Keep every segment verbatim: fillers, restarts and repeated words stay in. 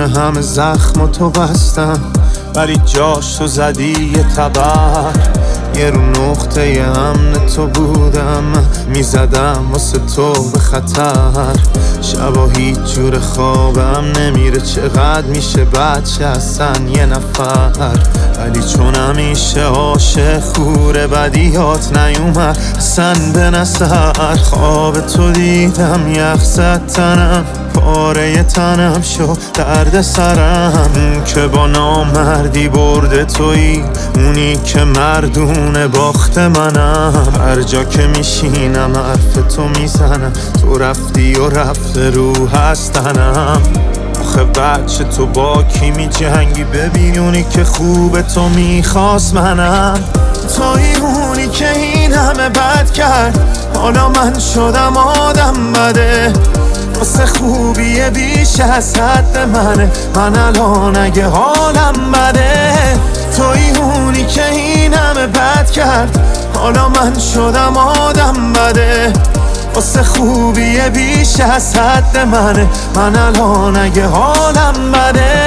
همه زخم تو بستم، ولی جاش تو زدی یه تبر. یه رو نقطه امن تو بودم، میزدم واسه تو به خطر. شبا هیچ جور خوابم نمیره، چقدر میشه بچه اصلا یه نفر. ولی چون همیشه عاشق خوره بدیات نیومد اصلا به نظر. خواب تو دیدم یخ زد تنم، پاره تنم شو درد سرم. اون که با نامردی برده تویی، اونی که مردونه باخت منم. هر جا که میشینم حرف تو میزنم، تو رفتی و رفته رو هستنم. آخه بچه تو با کی می جنگی؟ ببین اونی که خوبه تو میخواست منم. توی اونی که این همه بد کرد، حالا من شدم آدم بده. واسه خوبیه بیش از حد منه، من الان اگه حالم بده. توی اونی که این همه بد کرد، حالا من شدم آدم بده. واسه خوبیه بیش از حد منه، من الان اگه حالم بده.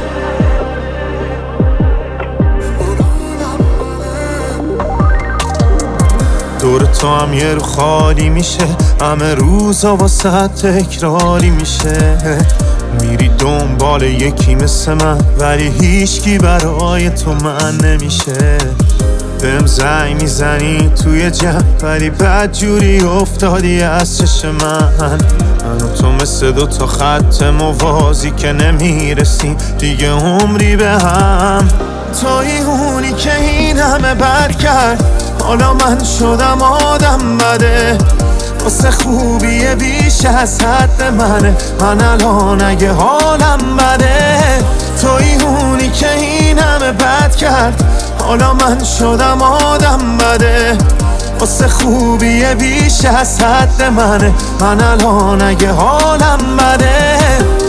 دور تو هم یه رو خالی میشه، همه روزا واسه تکراری میشه. میری دنبال یکی مثل من، ولی هیچکی برای تو من نمیشه. بهم زنگ میزنی توی جمع، ولی بد جوری افتادی از چش من. من و تو مثل دو تا خط موازی که نمیرسیم دیگه عمری به هم. توی اونی که این همه بد کرد، حالا من شدم آدم بده. واسه خوبیه بیش از حد منه، من الان اگه حالم بده. توی اونی که این همه بد کرد، حالا من شدم آدم بده. واسه خوبیه بیش از حد منه، من الان اگه حالم بده.